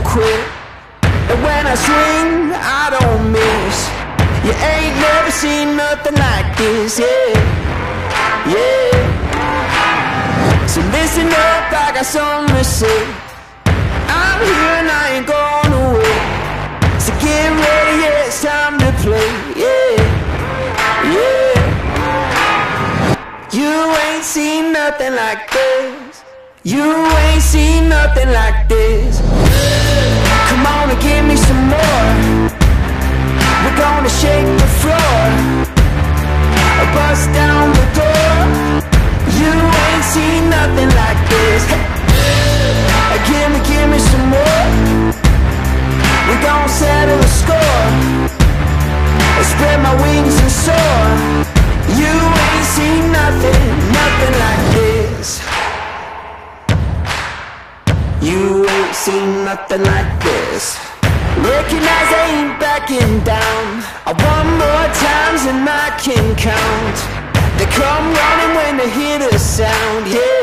quit. And when I swing, I don't miss. You ain't never seen nothing like this, yeah, yeah. So listen up, I got something to say. I'm here and I ain't going away. So get ready, yeah, it's time to play, yeah, yeah. You ain't seen nothing like this. You ain't seen nothing like this. Come on and give me some more. We're gonna shake the floor, bust down the door. You ain't seen nothing like this. Give me some more. We're gonna settle the score. Spread my wings and soar. You ain't seen nothing, nothing like this. You ain't seen nothing like this. Recognize I ain't backing down. I want more times than I can count. They come running when they hear the sound, yeah,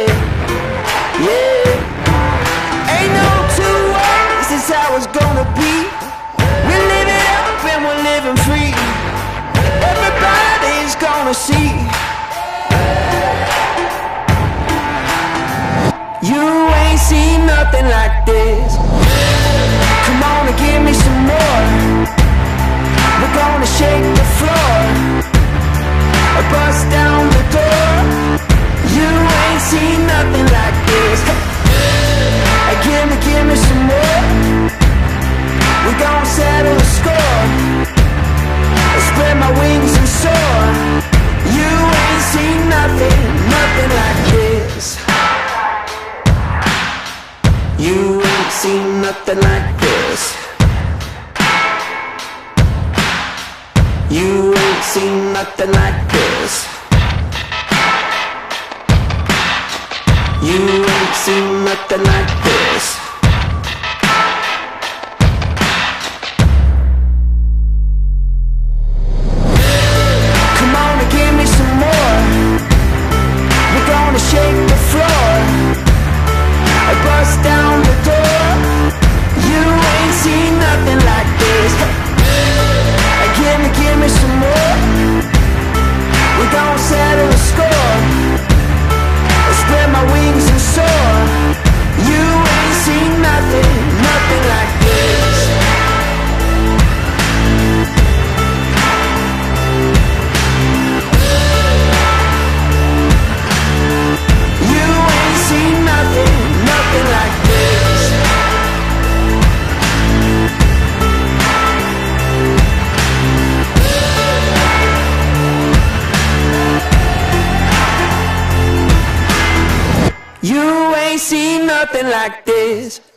yeah. Ain't no two ways, this is how it's gonna be. We're living up and we're living free. Everybody's gonna see. You ain't seen nothing like this. Come on and give me some more. We're gonna shake the floor, bust down the door. You ain't seen nothing like this. Give me some more. We're gonna settle the score. Spread my wings and soar. You ain't seen nothing, nothing like this. You ain't seen nothing like this. You ain't seen nothing like this. You ain't seen nothing like this. Come on and give me some more. We're gonna shake the floor, bust down the door. You ain't seen nothing like this. Give me some more. We're gonna settle the score. Spread my wings and soar. You ain't seen nothing, nothing like this. You ain't seen nothing, nothing like this. You ain't seen nothing like this.